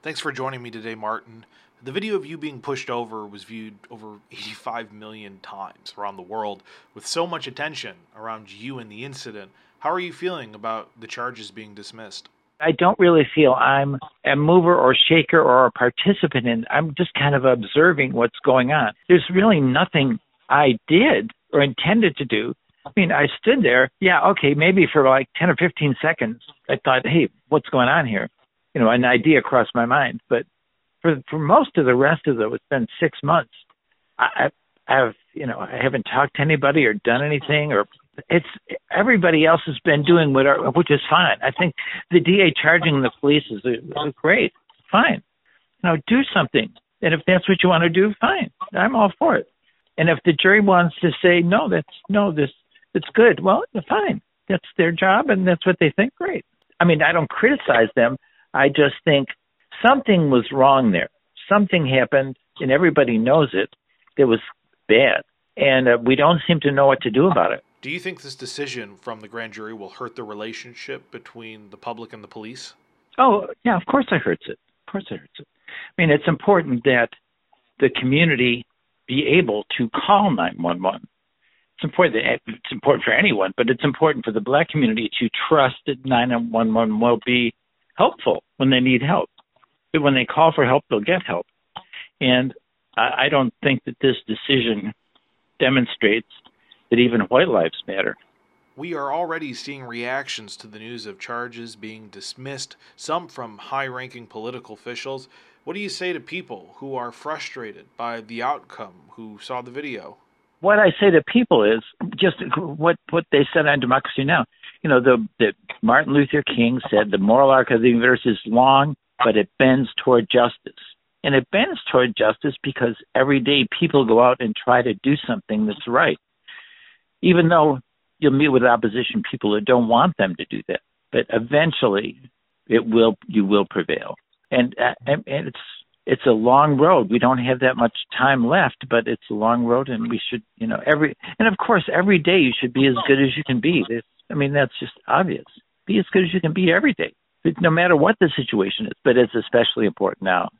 Thanks for joining me today, Martin. The video of you being pushed over was viewed over 85 million times around the world, with so much attention around you and the incident. How are you feeling about the charges being dismissed? I don't really feel I'm a mover or shaker or a participant in. I'm just kind of observing what's going on. There's really nothing I did or intended to do. I mean, I stood there. Yeah, okay, maybe for like 10 or 15 seconds, I thought, hey, what's going on here? An idea crossed my mind. But for most of the rest of it's been 6 months. I haven't talked to anybody or done anything, or it's everybody else has been doing whatever, which is fine. I think the DA charging the police is great, fine. Do something, and if that's what you want to do, fine. I'm all for it. And if the jury wants to say it's good, well, fine. That's their job, and that's what they think. Great. I mean, I don't criticize them. I just think something was wrong there. Something happened, and everybody knows it. It was bad, and we don't seem to know what to do about it. Do you think this decision from the grand jury will hurt the relationship between the public and the police? Oh, yeah, of course it hurts it. Of course it hurts it. I mean, it's important that the community be able to call 911. It's important for anyone, but it's important for the Black community to trust that 911 will be helpful when they need help. When they call for help, they'll get help. And I don't think that this decision demonstrates that even white lives matter. We are already seeing reactions to the news of charges being dismissed, some from high-ranking political officials. What do you say to people who are frustrated by the outcome, who saw the video? What I say to people is just what they said on Democracy Now! The Martin Luther King said the moral arc of the universe is long, but it bends toward justice. And it bends toward justice because every day people go out and try to do something that's right. Even though you'll meet with opposition people who don't want them to do that. But eventually you will prevail. And it's a long road. We don't have that much time left, but it's a long road, and we should, and of course, every day you should be as good as you can be. That's just obvious. Be as good as you can be every day, no matter what the situation is, but it's especially important now.